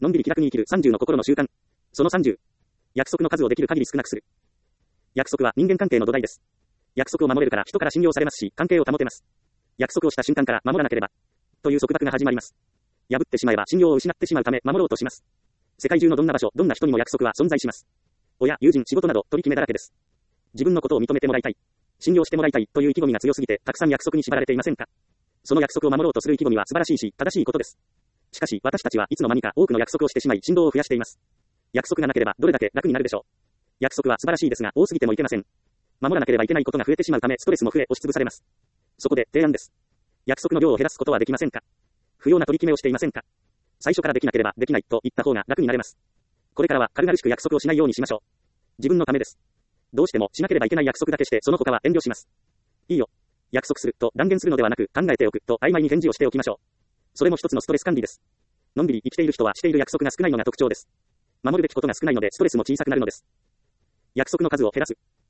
のんびり気楽に生きる30の心の習慣。その30。約束の数をできる限り少なくする。約束は人間関係の土台です。約束を守れるから人から信用されますし、関係を保てます。約束をした瞬間から守らなければ、という束縛が始まります。破ってしまえば信用を失ってしまうため守ろうとします。世界中のどんな場所、どんな人にも約束は存在します。親、友人、仕事など取り決めだらけです。自分のことを認めてもらいたい、信用してもらいたいという意気込みが強すぎて、たくさん約束に縛られていませんか？その約束を守ろうとする意気込みは素晴らしいし、正しいことです。しかし、私たちはいつの間にか多くの約束をしてしまい、振動を増やしています。約束がなければどれだけ楽になるでしょう。約束は素晴らしいですが、多すぎてもいけません。守らなければいけないことが増えてしまうため、ストレスも増え、押しつぶされます。そこで、提案です。約束の量を減らすことはできませんか？不要な取り決めをしていませんか？最初からできなければできないと言った方が楽になれます。これからは軽々しく約束をしないようにしましょう。自分のためです。どうしてもしなければいけない約束だけして、その他は遠慮します。いいよ。約束すると断言するのではなく、考えておくと曖昧に返事をしておきましょう。それも一つのストレス管理です。のんびり生きている人はしている約束が少ないのが特徴です。守るべきことが少ないのでストレスも小さくなるのです。約束の数を減らす。